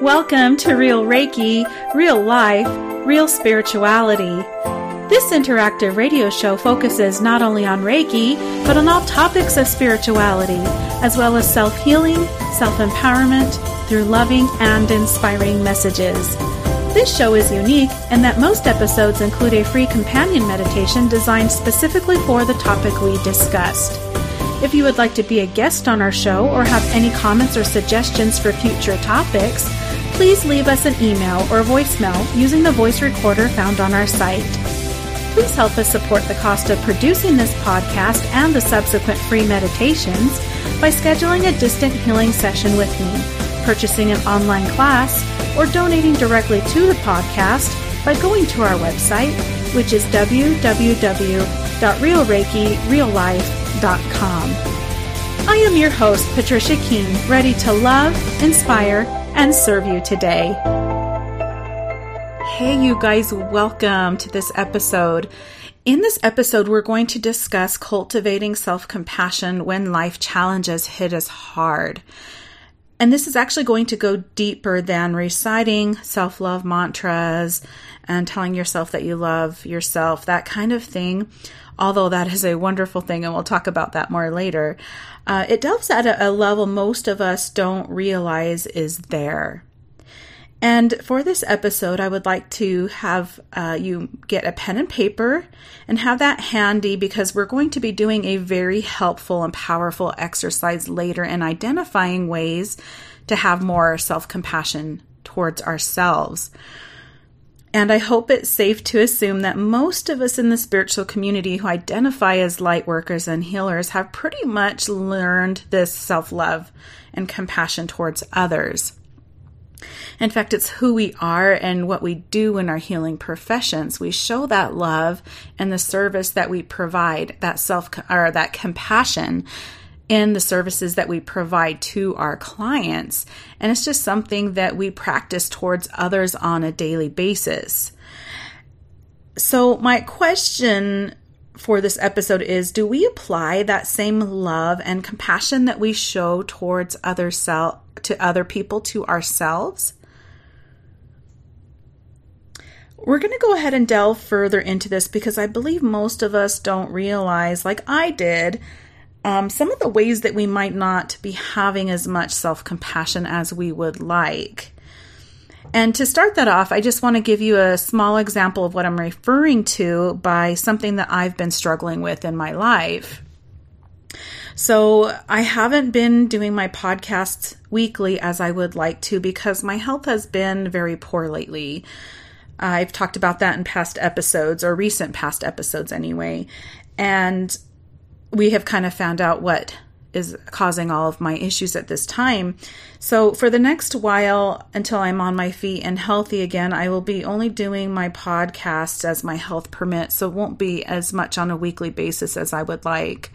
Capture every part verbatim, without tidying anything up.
Welcome to Real Reiki, Real Life, Real Spirituality. This interactive radio show focuses not only on Reiki, but on all topics of spirituality, as well as self-healing, self-empowerment, through loving and inspiring messages. This show is unique in that most episodes include a free companion meditation designed specifically for the topic we discussed. If you would like to be a guest on our show or have any comments or suggestions for future topics, please leave us an email or voicemail using the voice recorder found on our site. Please help us support the cost of producing this podcast and the subsequent free meditations by scheduling a distant healing session with me, purchasing an online class, or donating directly to the podcast by going to our website, which is w w w dot real reiki real life dot com. I am your host, Patricia King, ready to love, inspire, and serve you today. Hey, you guys, welcome to this episode. In this episode, we're going to discuss cultivating self-compassion when life challenges hit us hard. And this is actually going to go deeper than reciting self-love mantras and telling yourself that you love yourself, that kind of thing. Although that is a wonderful thing, and we'll talk about that more later. Uh, it delves at a, a level most of us don't realize is there. And for this episode, I would like to have uh, you get a pen and paper and have that handy, because we're going to be doing a very helpful and powerful exercise later in identifying ways to have more self-compassion towards ourselves. And I hope it's safe to assume that most of us in the spiritual community who identify as light workers and healers have pretty much learned this self-love and compassion towards others. In fact, it's who we are and what we do in our healing professions. We show that love and the service that we provide, that self or that compassion in the services that we provide to our clients. And it's just something that we practice towards others on a daily basis. So my question for this episode is, do we apply that same love and compassion that we show towards other self to other people to ourselves? We're going to go ahead and delve further into this because I believe most of us don't realize, like I did, Um, some of the ways that we might not be having as much self-compassion as we would like. And to start that off, I just want to give you a small example of what I'm referring to by something that I've been struggling with in my life. So I haven't been doing my podcasts weekly as I would like to because my health has been very poor lately. I've talked about that in past episodes, or recent past episodes anyway. And we have kind of found out what is causing all of my issues at this time. So for the next while, until I'm on my feet and healthy again, I will be only doing my podcasts as my health permits. So it won't be as much on a weekly basis as I would like.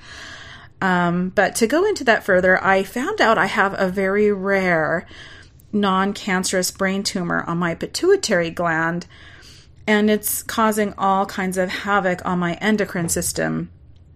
Um, but to go into that further, I found out I have a very rare non-cancerous brain tumor on my pituitary gland, and it's causing all kinds of havoc on my endocrine system.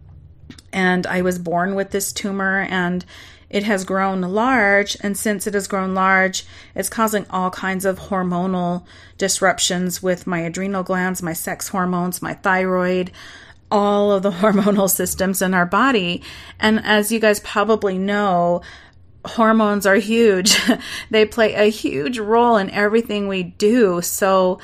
And I was born with this tumor, and it has grown large. And since it has grown large, it's causing all kinds of hormonal disruptions with my adrenal glands, my sex hormones, my thyroid, all of the hormonal systems in our body. And as you guys probably know, hormones are huge. They play a huge role in everything we do. So,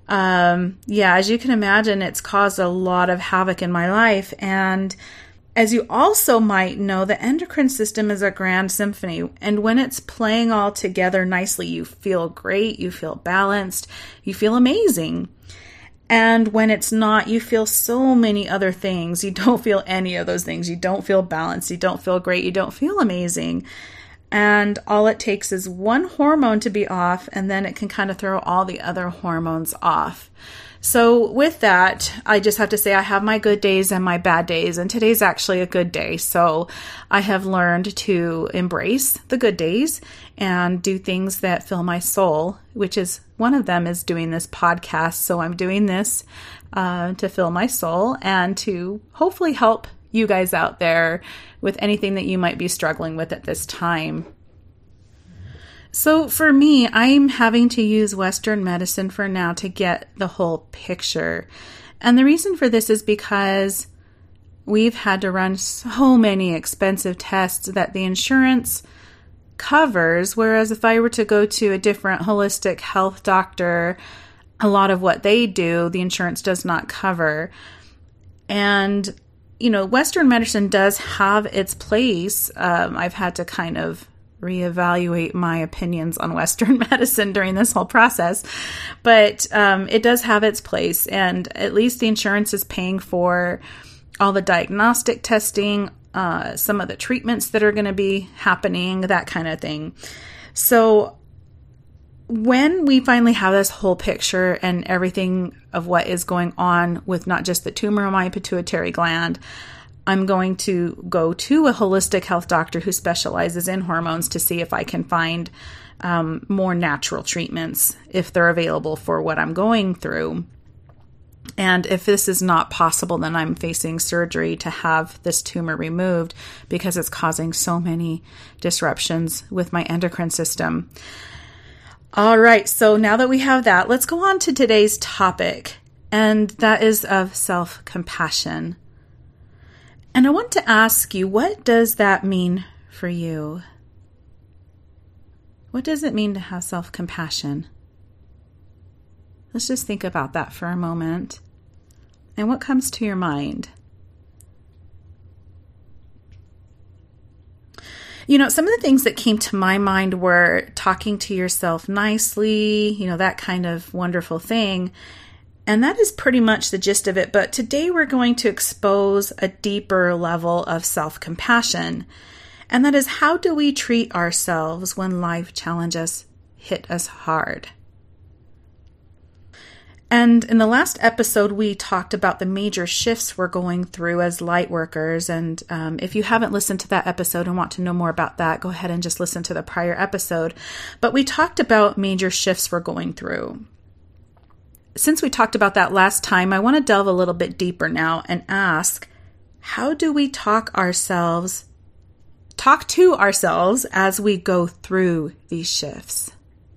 um, yeah, as you can imagine, it's caused a lot of havoc in my life. And as you also might know, the endocrine system is a grand symphony, and when it's playing all together nicely, you feel great, you feel balanced, you feel amazing. And when it's not, you feel so many other things. You don't feel any of those things. You don't feel balanced, you don't feel great, you don't feel amazing. And all it takes is one hormone to be off, and then it can kind of throw all the other hormones off. So with that, I just have to say I have my good days and my bad days, and today's actually a good day. So I have learned to embrace the good days and do things that fill my soul, which is one of them is doing this podcast. So I'm doing this uh, to fill my soul and to hopefully help you guys out there with anything that you might be struggling with at this time. So for me, I'm having to use Western medicine for now to get the whole picture. And the reason for this is because we've had to run so many expensive tests that the insurance covers, whereas if I were to go to a different holistic health doctor, a lot of what they do, the insurance does not cover. And, you know, Western medicine does have its place. Um, I've had to kind of reevaluate my opinions on Western medicine during this whole process, but um, it does have its place. And at least the insurance is paying for all the diagnostic testing, uh, some of the treatments that are going to be happening, that kind of thing. So when we finally have this whole picture and everything of what is going on with not just the tumor on my pituitary gland, I'm going to go to a holistic health doctor who specializes in hormones to see if I can find um, more natural treatments if they're available for what I'm going through. And if this is not possible, then I'm facing surgery to have this tumor removed because it's causing so many disruptions with my endocrine system. All right, so now that we have that, let's go on to today's topic, and that is of self-compassion. And I want to ask you, what does that mean for you? What does it mean to have self-compassion? Let's just think about that for a moment. And what comes to your mind? You know, some of the things that came to my mind were talking to yourself nicely, you know, that kind of wonderful thing. And that is pretty much the gist of it. But today we're going to expose a deeper level of self-compassion. And that is, how do we treat ourselves when life challenges hit us hard? And in the last episode, we talked about the major shifts we're going through as light workers. And um, if you haven't listened to that episode and want to know more about that, go ahead and just listen to the prior episode. But we talked about major shifts we're going through. Since we talked about that last time, I want to delve a little bit deeper now and ask, how do we talk ourselves, talk to ourselves as we go through these shifts?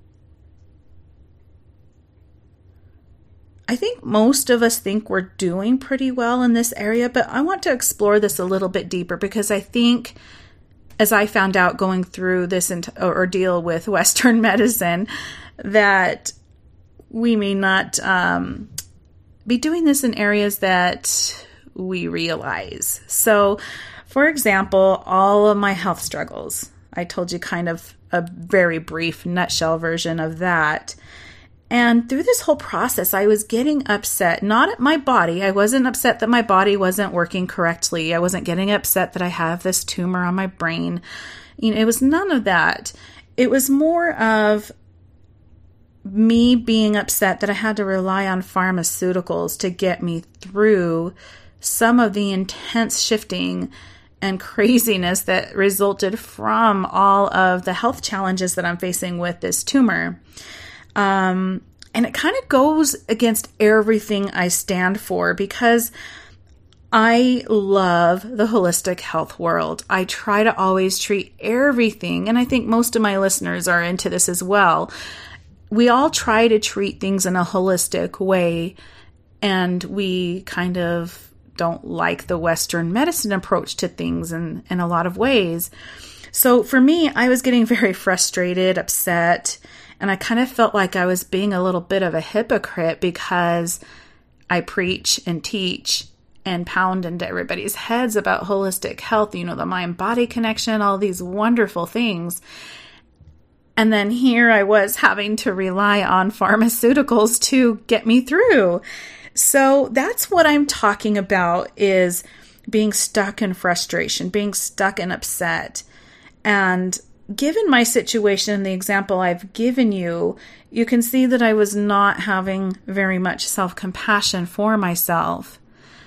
I think most of us think we're doing pretty well in this area, but I want to explore this a little bit deeper because I think, as I found out going through this ordeal with Western medicine, that we may not um, be doing this in areas that we realize. So, for example, all of my health struggles, I told you kind of a very brief nutshell version of that. And through this whole process, I was getting upset, not at my body. I wasn't upset that my body wasn't working correctly. I wasn't getting upset that I have this tumor on my brain. You know, it was none of that. It was more of me being upset that I had to rely on pharmaceuticals to get me through some of the intense shifting and craziness that resulted from all of the health challenges that I'm facing with this tumor. Um, and it kind of goes against everything I stand for because I love the holistic health world. I try to always treat everything, and I think most of my listeners are into this as well. We all try to treat things in a holistic way, and we kind of don't like the Western medicine approach to things in, in a lot of ways. So for me, I was getting very frustrated, upset, and I kind of felt like I was being a little bit of a hypocrite because I preach and teach and pound into everybody's heads about holistic health, you know, the mind-body connection, all these wonderful things. And then here I was having to rely on pharmaceuticals to get me through. So that's what I'm talking about, is being stuck in frustration, being stuck and upset. And given my situation and the example I've given you, you can see that I was not having very much self-compassion for myself.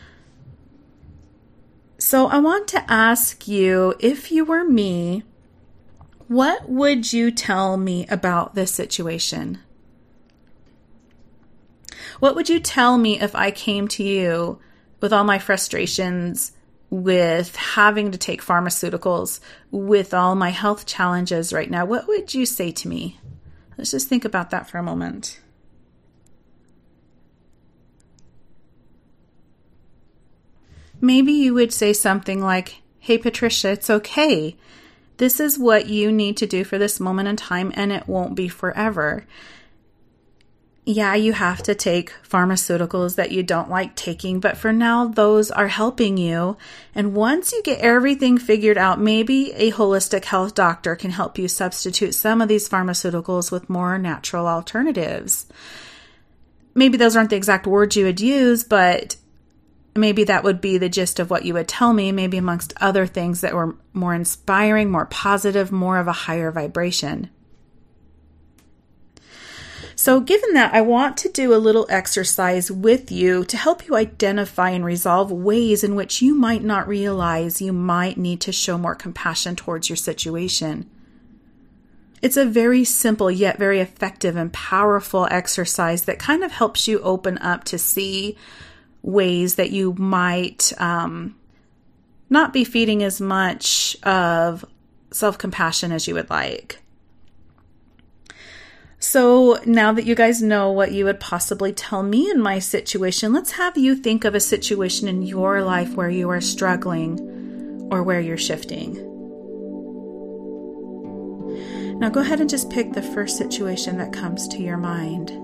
So I want to ask you, if you were me, what would you tell me about this situation? What would you tell me if I came to you with all my frustrations with having to take pharmaceuticals, with all my health challenges right now, what would you say to me? Let's just think about that for a moment. Maybe you would say something like, hey, Patricia, it's okay. This is what you need to do for this moment in time, and it won't be forever. Yeah, you have to take pharmaceuticals that you don't like taking, but for now, those are helping you. And once you get everything figured out, maybe a holistic health doctor can help you substitute some of these pharmaceuticals with more natural alternatives. Maybe those aren't the exact words you would use, but maybe that would be the gist of what you would tell me, maybe amongst other things that were more inspiring, more positive, more of a higher vibration. So given that, I want to do a little exercise with you to help you identify and resolve ways in which you might not realize you might need to show more compassion towards your situation. It's a very simple yet very effective and powerful exercise that kind of helps you open up to see ways that you might um, not be feeding as much of self-compassion as you would like. So now that you guys know what you would possibly tell me in my situation, let's have you think of a situation in your life where you are struggling or where you're shifting. Now go ahead and just pick the first situation that comes to your mind.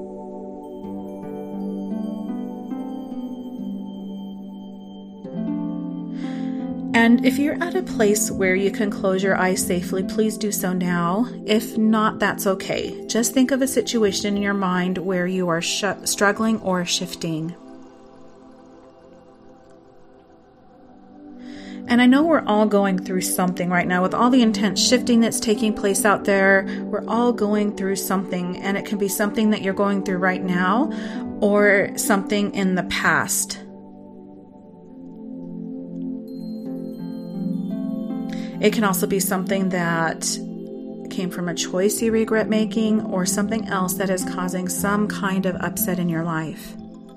And if you're at a place where you can close your eyes safely, please do so now. If not, that's okay. Just think of a situation in your mind where you are sh- struggling or shifting. And I know we're all going through something right now with all the intense shifting that's taking place out there. We're all going through something, and it can be something that you're going through right now or something in the past. It can also be something that came from a choice you regret making or something else that is causing some kind of upset in your life.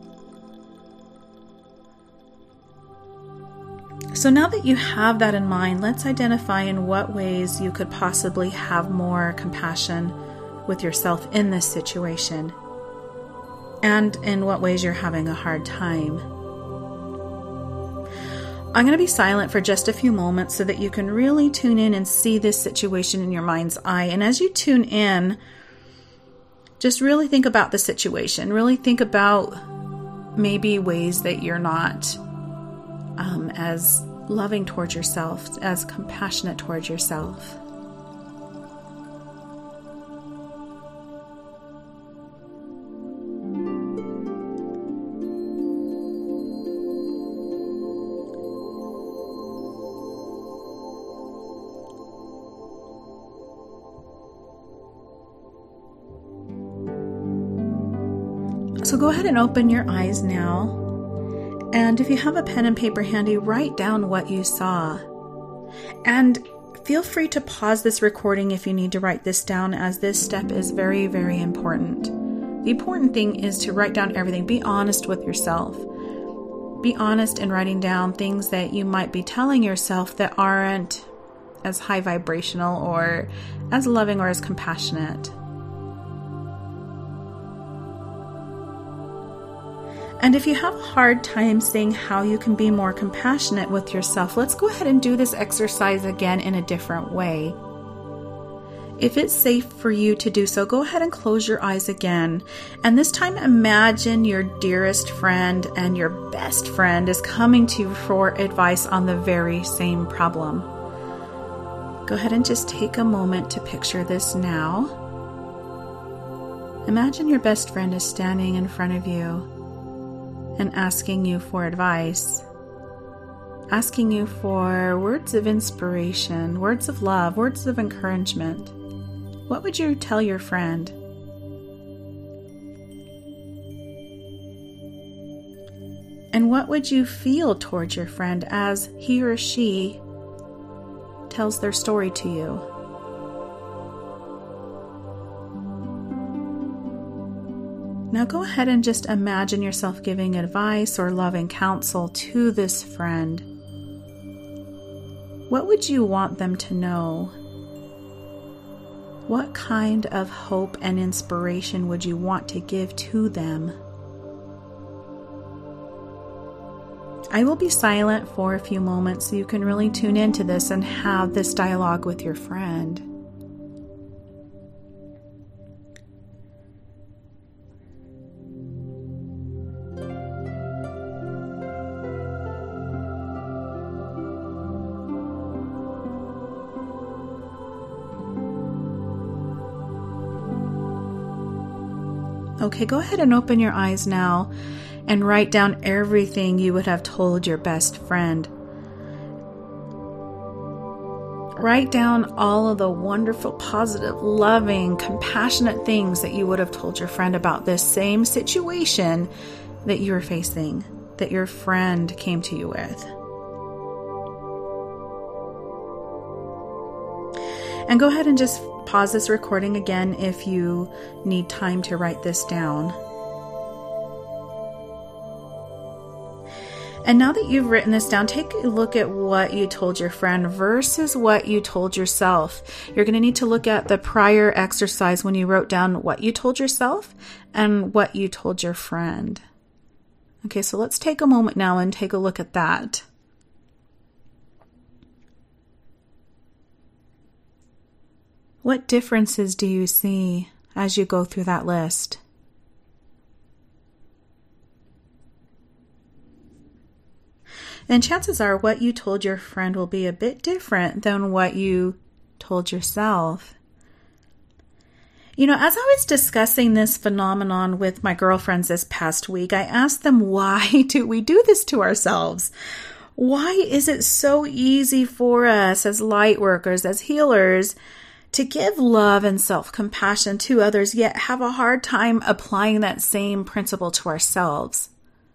So now that you have that in mind, let's identify in what ways you could possibly have more compassion with yourself in this situation and in what ways you're having a hard time. I'm going to be silent for just a few moments so that you can really tune in and see this situation in your mind's eye. And as you tune in, just really think about the situation. Really think about maybe ways that you're not um, as loving towards yourself, as compassionate towards yourself. So go ahead and open your eyes now. And if you have a pen and paper handy, write down what you saw. And feel free to pause this recording if you need to write this down, as this step is very, very important. The important thing is to write down everything. Be honest with yourself. Be honest in writing down things that you might be telling yourself that aren't as high vibrational or as loving or as compassionate. And if you have a hard time seeing how you can be more compassionate with yourself, let's go ahead and do this exercise again in a different way. If it's safe for you to do so, go ahead and close your eyes again. And this time imagine your dearest friend and your best friend is coming to you for advice on the very same problem. Go ahead and just take a moment to picture this now. Imagine your best friend is standing in front of you and asking you for advice, asking you for words of inspiration, words of love, words of encouragement. What would you tell your friend? And what would you feel towards your friend as he or she tells their story to you? Now go ahead and just imagine yourself giving advice or loving counsel to this friend. what would you want them to know? What kind of hope and inspiration would you want to give to them? I will be silent for a few moments so you can really tune into this and have this dialogue with your friend. Okay, go ahead and open your eyes now and write down everything you would have told your best friend. Write down all of the wonderful, positive, loving, compassionate things that you would have told your friend about this same situation that you were facing, that your friend came to you with. And go ahead and just pause this recording again if you need time to write this down. And now that you've written this down, take a look at what you told your friend versus what you told yourself. You're going to need to look at the prior exercise when you wrote down what you told yourself and what you told your friend. Okay, so let's take a moment now and take a look at that. What differences do you see as you go through that list? And chances are what you told your friend will be a bit different than what you told yourself. You know, as I was discussing this phenomenon with my girlfriends this past week, I asked them, why do we do this to ourselves? Why is it so easy for us as light workers, as healers, to give love and self-compassion to others, yet have a hard time applying that same principle to ourselves?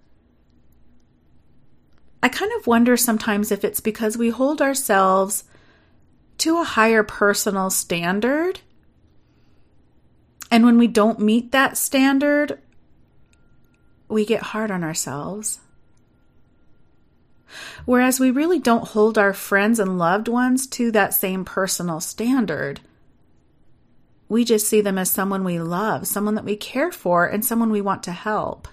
I kind of wonder sometimes if it's because we hold ourselves to a higher personal standard, and when we don't meet that standard, we get hard on ourselves. Whereas we really don't hold our friends and loved ones to that same personal standard. We just see them as someone we love, someone that we care for, and someone we want to help.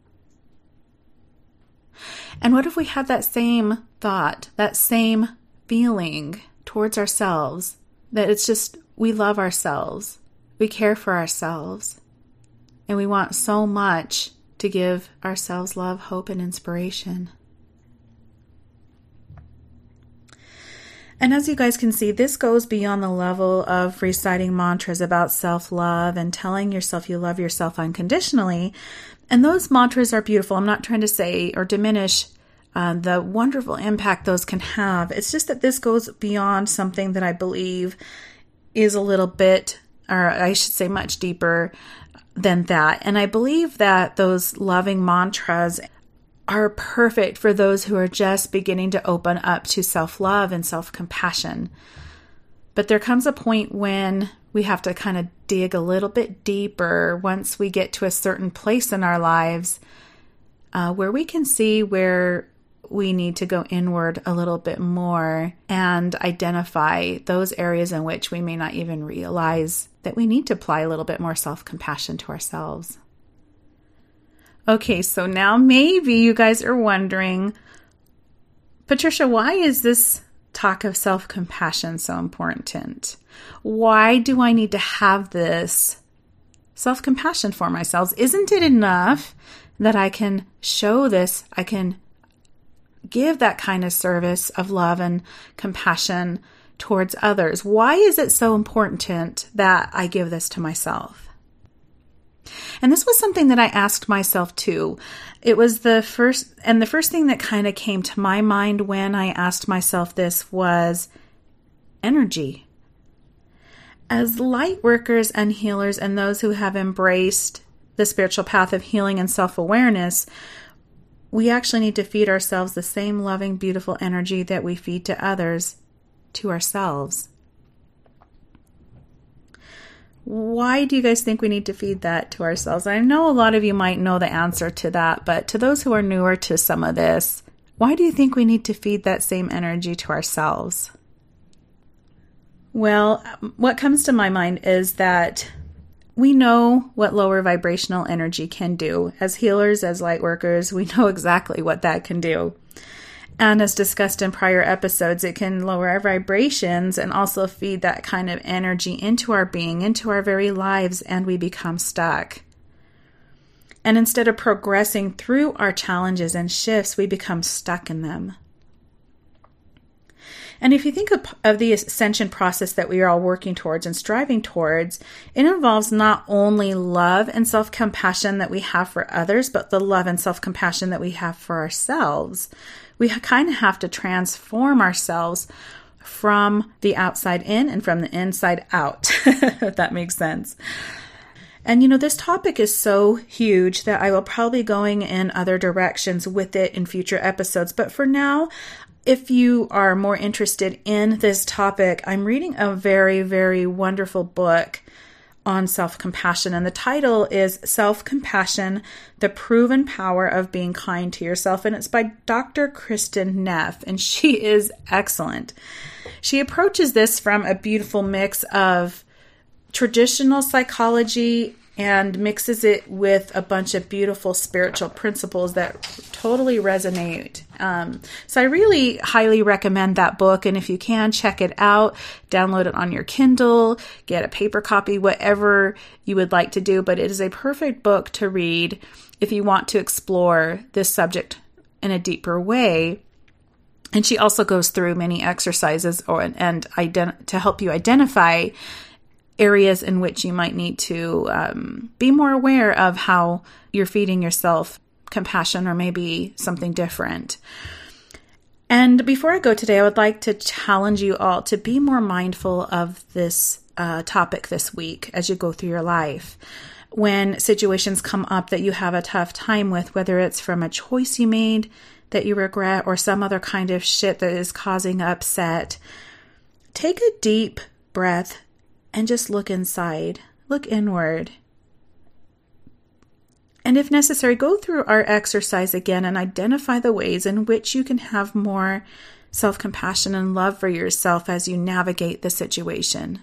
And what if we had that same thought, that same feeling towards ourselves, that it's just we love ourselves, we care for ourselves, and we want so much to give ourselves love, hope, and inspiration. And as you guys can see, this goes beyond the level of reciting mantras about self-love and telling yourself you love yourself unconditionally. And those mantras are beautiful. I'm not trying to say or diminish uh, the wonderful impact those can have. It's just that this goes beyond something that I believe is a little bit, or I should say much deeper than that. And I believe that those loving mantras are perfect for those who are just beginning to open up to self-love and self-compassion. But there comes a point when we have to kind of dig a little bit deeper once we get to a certain place in our lives uh, where we can see where we need to go inward a little bit more and identify those areas in which we may not even realize that we need to apply a little bit more self-compassion to ourselves. Okay, so now maybe you guys are wondering, Patricia, why is this talk of self-compassion so important? Why do I need to have this self-compassion for myself? Isn't it enough that I can show this, I can give that kind of service of love and compassion towards others? Why is it so important that I give this to myself? And this was something that I asked myself too. It was the first, and the first thing that kind of came to my mind when I asked myself this was energy. As light workers and healers and those who have embraced the spiritual path of healing and self-awareness, we actually need to feed ourselves the same loving, beautiful energy that we feed to others, to ourselves. Why do you guys think we need to feed that to ourselves? I know a lot of you might know the answer to that, but to those who are newer to some of this, why do you think we need to feed that same energy to ourselves? Well, what comes to my mind is that we know what lower vibrational energy can do. As healers, as light workers, we know exactly what that can do. And as discussed in prior episodes, it can lower our vibrations and also feed that kind of energy into our being, into our very lives, and we become stuck. And instead of progressing through our challenges and shifts, we become stuck in them. And if you think of, of the ascension process that we are all working towards and striving towards, it involves not only love and self-compassion that we have for others, but the love and self-compassion that we have for ourselves. We kind of have to transform ourselves from the outside in and from the inside out, if that makes sense. And you know, this topic is so huge that I will probably be going in other directions with it in future episodes. But for now, if you are more interested in this topic, I'm reading a very, very wonderful book on self-compassion. And the title is Self-Compassion, The Proven Power of Being Kind to Yourself. And it's by Doctor Kristin Neff. And she is excellent. She approaches this from a beautiful mix of traditional psychology and mixes it with a bunch of beautiful spiritual principles that totally resonate. Um, so I really highly recommend that book. And if you can, check it out, download it on your Kindle, get a paper copy, whatever you would like to do. But it is a perfect book to read if you want to explore this subject in a deeper way. And she also goes through many exercises or and ident- to help you identify areas in which you might need to um, be more aware of how you're feeding yourself compassion or maybe something different. And before I go today, I would like to challenge you all to be more mindful of this uh, topic this week as you go through your life. When situations come up that you have a tough time with, whether it's from a choice you made that you regret or some other kind of shit that is causing upset, take a deep breath and just look inside, look inward. And if necessary, go through our exercise again and identify the ways in which you can have more self-compassion and love for yourself as you navigate the situation.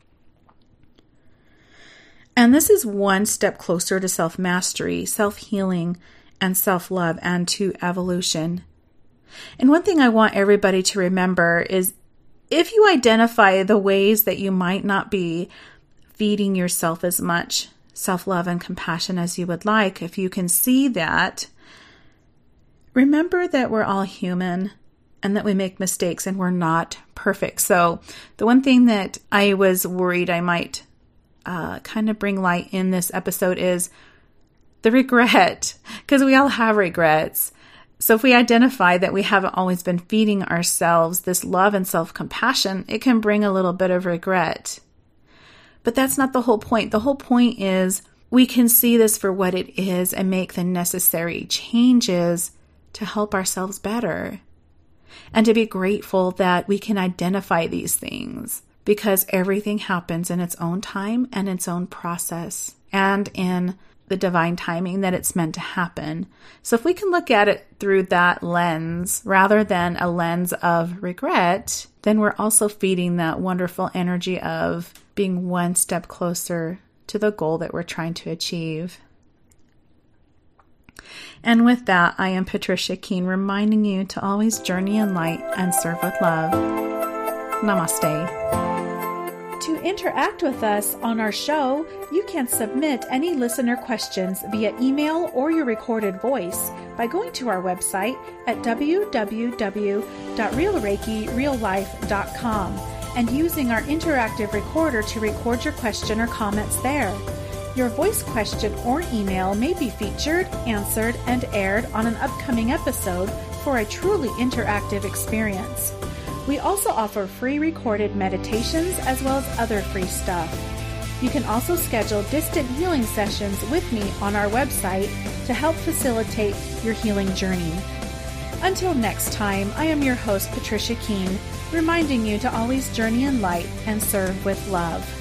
And this is one step closer to self-mastery, self-healing, and self-love, and to evolution. And one thing I want everybody to remember is if you identify the ways that you might not be feeding yourself as much self-love and compassion as you would like, if you can see that, remember that we're all human and that we make mistakes and we're not perfect. So the one thing that I was worried I might uh, kind of bring light in this episode is the regret, because we all have regrets. So if we identify that we haven't always been feeding ourselves this love and self-compassion, it can bring a little bit of regret. But that's not the whole point. The whole point is we can see this for what it is and make the necessary changes to help ourselves better. And to be grateful that we can identify these things, because everything happens in its own time and its own process and in the divine timing that it's meant to happen. So if we can look at it through that lens rather than a lens of regret, then we're also feeding that wonderful energy of being one step closer to the goal that we're trying to achieve. And with that, I am Patricia Keene, reminding you to always journey in light and serve with love. Namaste. To interact with us on our show, you can submit any listener questions via email or your recorded voice by going to our website at w w w dot real reiki real life dot com and using our interactive recorder to record your question or comments there. Your voice question or email may be featured, answered, and aired on an upcoming episode for a truly interactive experience. We also offer free recorded meditations as well as other free stuff. You can also schedule distant healing sessions with me on our website to help facilitate your healing journey. Until next time, I am your host, Patricia Keene, reminding you to always journey in light and serve with love.